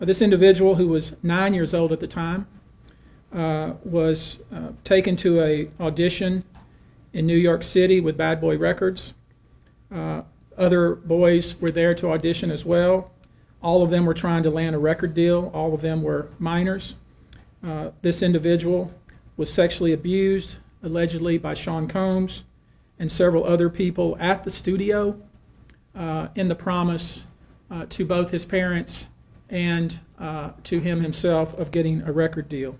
This individual, who was 9 years old at the time, was taken to an audition in New York City with Bad Boy Records. Other boys were there to audition as well. All of them were trying to land a record deal. All of them were minors. This individual was sexually abused, allegedly by Sean Combs and several other people at the studio, in the promise to both his parents and to him himself of getting a record deal.